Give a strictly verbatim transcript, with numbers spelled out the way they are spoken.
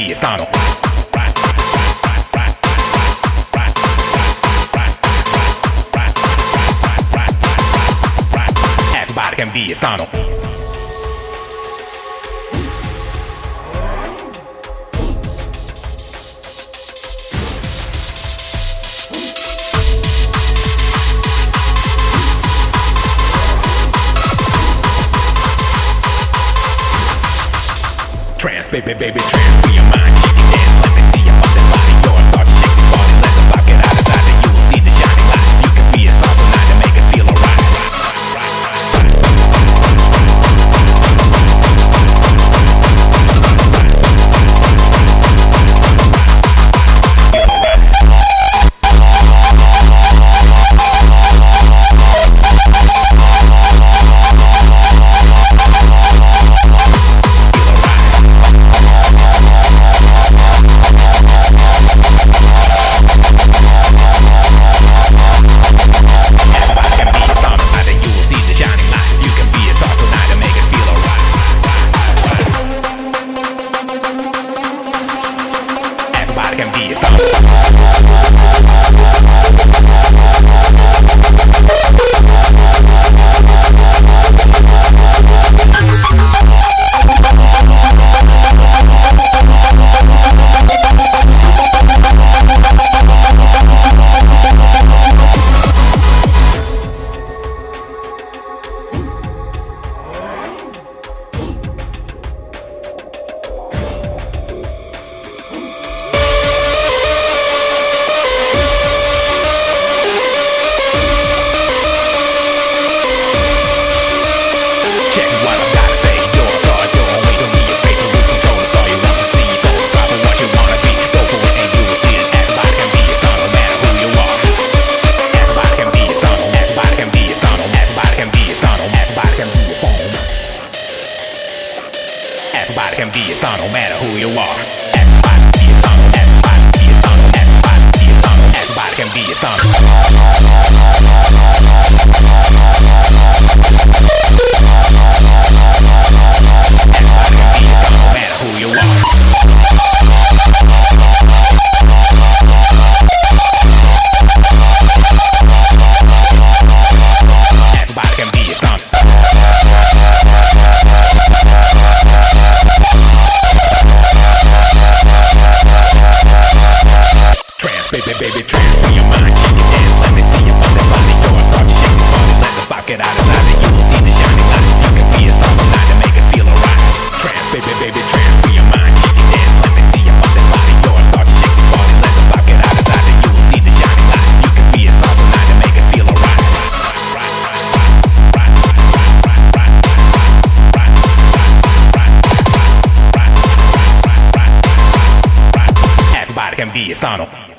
be a stunner. Everybody can be a stunner. Trance, baby, baby, trance, free your mind, shake your dance, let me see your fucking body, yours, start to shake this body, let the pop get out of sight, and you will see the shining light, you can be a star tonight to make it feel alright. Can be a star. Everybody can be a star no matter who you are. Everybody be a star, everybody be a star, everybody be a star, everybody can be a star. Everybody can be a star no matter who you are. Everybody can be a star. Baby, baby, trance for your mind, shake your dance, let me see your fucking body, yours, start to shake this body, let the pop get out of sight, and you will see the shining light, you can be a star tonight to make it feel alright. Trance, baby, baby, trance for your mind, shake your dance, let me see your fucking body, yours, start to shake this body, let the pop get out of sight, and you will see the shining light, you can be a star tonight to make it feel alright. Everybody can be a star.